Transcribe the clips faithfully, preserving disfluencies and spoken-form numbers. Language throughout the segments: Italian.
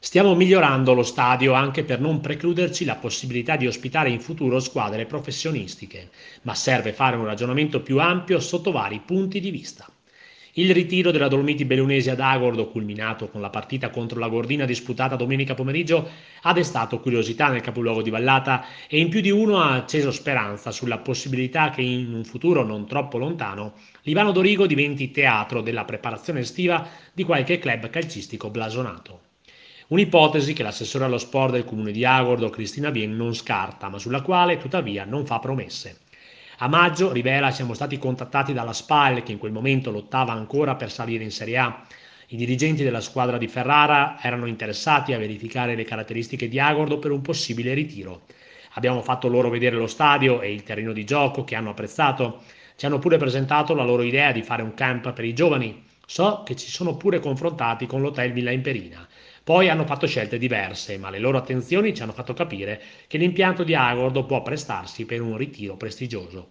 Stiamo migliorando lo stadio anche per non precluderci la possibilità di ospitare in futuro squadre professionistiche, ma serve fare un ragionamento più ampio sotto vari punti di vista. Il ritiro della Dolomiti Bellunesi ad Agordo, culminato con la partita contro la Gordina disputata domenica pomeriggio, ha destato curiosità nel capoluogo di Vallata e in più di uno ha acceso speranza sulla possibilità che in un futuro non troppo lontano Livano Dorigo diventi teatro della preparazione estiva di qualche club calcistico blasonato. Un'ipotesi che l'assessore allo sport del comune di Agordo, Cristina Bien, non scarta, ma sulla quale tuttavia non fa promesse. A maggio, rivela, siamo stati contattati dalla SPAL, che in quel momento lottava ancora per salire in Serie A. I dirigenti della squadra di Ferrara erano interessati a verificare le caratteristiche di Agordo per un possibile ritiro. Abbiamo fatto loro vedere lo stadio e il terreno di gioco, che hanno apprezzato. Ci hanno pure presentato la loro idea di fare un camp per i giovani. So che ci sono pure confrontati con l'hotel Villa Imperina. Poi hanno fatto scelte diverse, ma le loro attenzioni ci hanno fatto capire che l'impianto di Agordo può prestarsi per un ritiro prestigioso.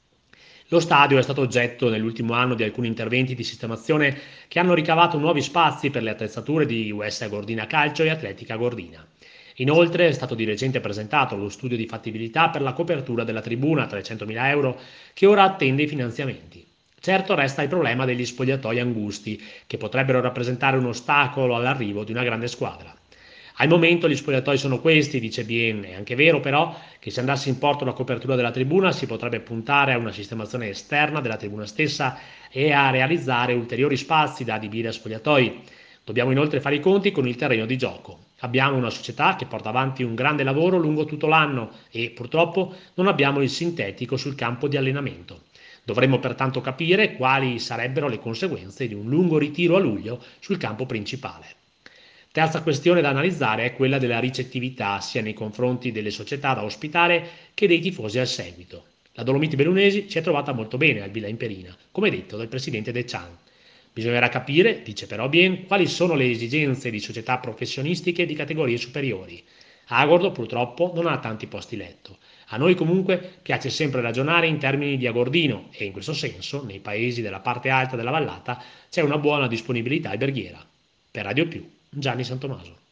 Lo stadio è stato oggetto nell'ultimo anno di alcuni interventi di sistemazione che hanno ricavato nuovi spazi per le attrezzature di U S Gordina Calcio e Atletica Gordina. Inoltre è stato di recente presentato lo studio di fattibilità per la copertura della tribuna a trecentomila euro che ora attende i finanziamenti. Certo resta il problema degli spogliatoi angusti, che potrebbero rappresentare un ostacolo all'arrivo di una grande squadra. Al momento gli spogliatoi sono questi, dice Bien, è anche vero però che se andasse in porto la copertura della tribuna si potrebbe puntare a una sistemazione esterna della tribuna stessa e a realizzare ulteriori spazi da adibire a spogliatoi. Dobbiamo inoltre fare i conti con il terreno di gioco. Abbiamo una società che porta avanti un grande lavoro lungo tutto l'anno e purtroppo non abbiamo il sintetico sul campo di allenamento. Dovremmo pertanto capire quali sarebbero le conseguenze di un lungo ritiro a luglio sul campo principale. Terza questione da analizzare è quella della ricettività sia nei confronti delle società da ospitare che dei tifosi al seguito. La Dolomiti Bellunesi si è trovata molto bene al Villa Imperina, come detto dal presidente De Chan. Bisognerà capire, dice però Bien, quali sono le esigenze di società professionistiche di categorie superiori. Agordo purtroppo non ha tanti posti letto. A noi comunque piace sempre ragionare in termini di agordino e in questo senso nei paesi della parte alta della vallata c'è una buona disponibilità alberghiera. Per Radio Più, Gianni Santomaso.